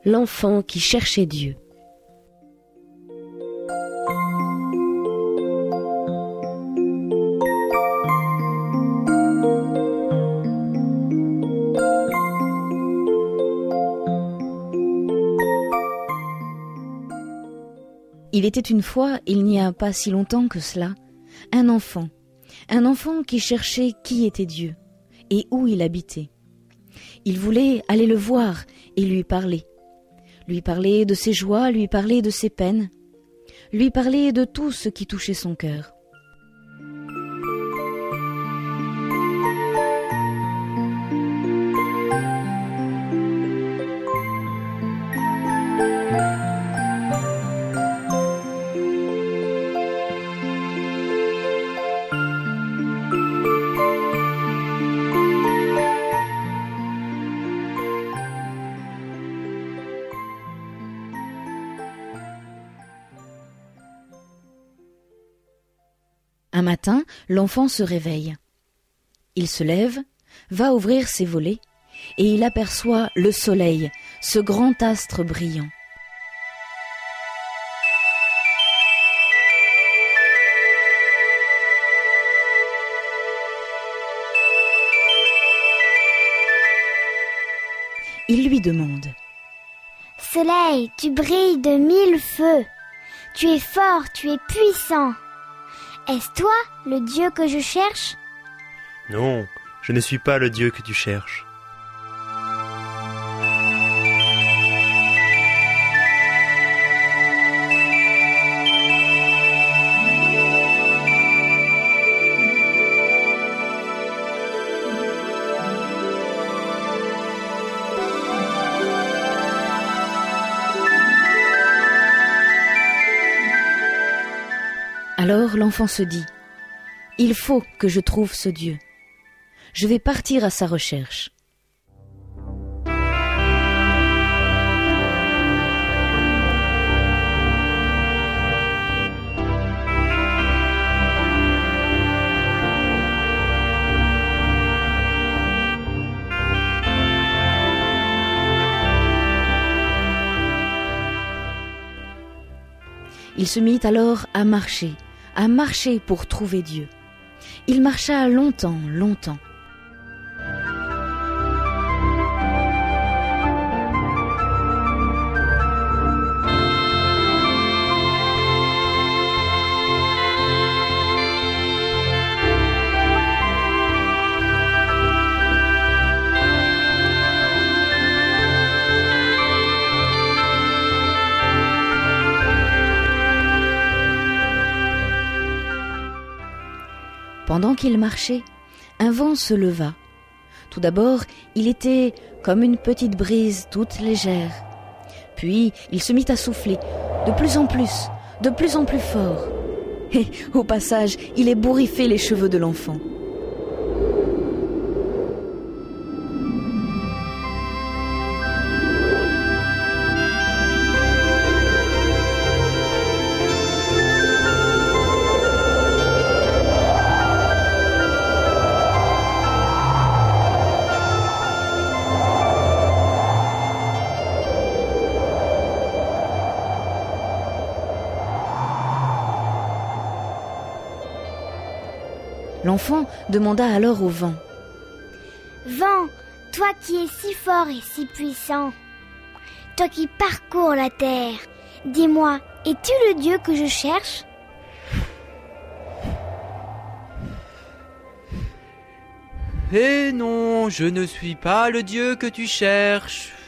l'enfant qui cherchait Dieu. Il était une fois, il n'y a pas si longtemps que cela, un enfant qui cherchait qui était Dieu et où il habitait. Il voulait aller le voir et lui parler de ses joies, lui parler de ses peines, lui parler de tout ce qui touchait son cœur. Un matin, l'enfant se réveille. Il se lève, va ouvrir ses volets, et il aperçoit le soleil, ce grand astre brillant. Il lui demande : « Soleil, tu brilles de 1000 feux. Tu es fort, tu es puissant. Est-ce toi, le Dieu que je cherche ? » ?»« Non, je ne suis pas le Dieu que tu cherches. » Alors l'enfant se dit : « Il faut que je trouve ce Dieu. Je vais partir à sa recherche. » Il se mit alors à marcher pour trouver Dieu. Il marcha longtemps. Pendant qu'il marchait, un vent se leva. Tout d'abord, il était comme une petite brise toute légère. Puis, il se mit à souffler, de plus en plus fort. Et, au passage, il ébouriffait les cheveux de l'enfant. L'enfant demanda alors au vent : « Vent, toi qui es si fort et si puissant, toi qui parcours la terre, dis-moi, es-tu le Dieu que je cherche ? » Eh non, je ne suis pas le Dieu que tu cherches.